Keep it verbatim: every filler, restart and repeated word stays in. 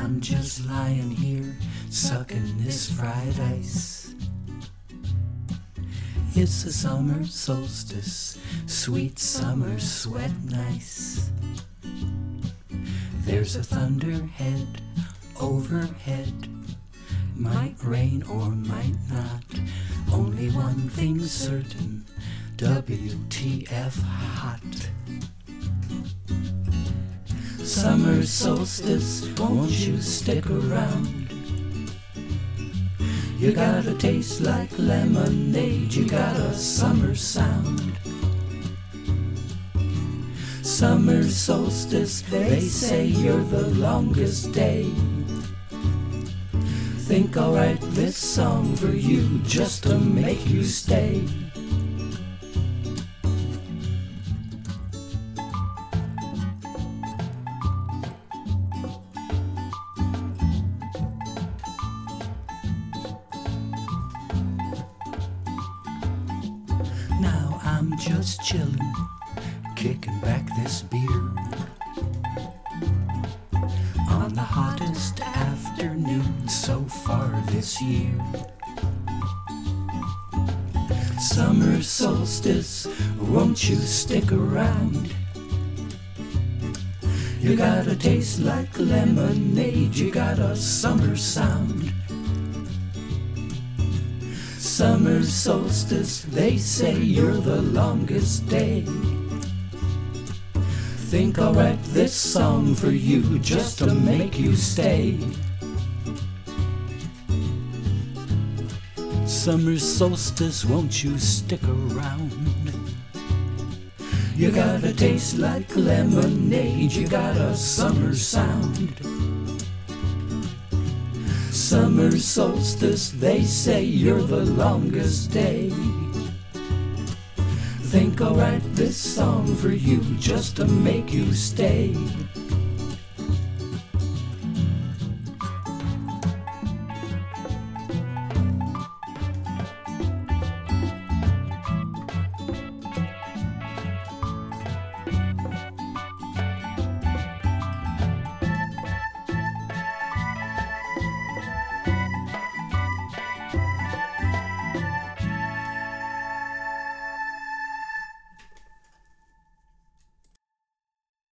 I'm just lying here, sucking this fried ice. It's the summer solstice, sweet summer sweat nice. There's a thunderhead overhead, might rain or might not. Only one thing's certain, W T F hot. Summer solstice, won't you stick around? You got a taste like lemonade, you got a summer sound. Summer solstice, they say you're the longest day. Think I'll write this song for you just to make you stay. Now I'm just chillin', kicking back this beer on the hottest afternoon so far this year. Summer solstice, won't you stick around? You got a taste like lemonade, you got a summer sound. Summer solstice, they say you're the longest day. Think I'll write this song for you just to make you stay. Summer solstice, won't you stick around? You got a taste like lemonade, you got a summer sound. Summer solstice, they say you're the longest day. Think I'll write this song for you just to make you stay.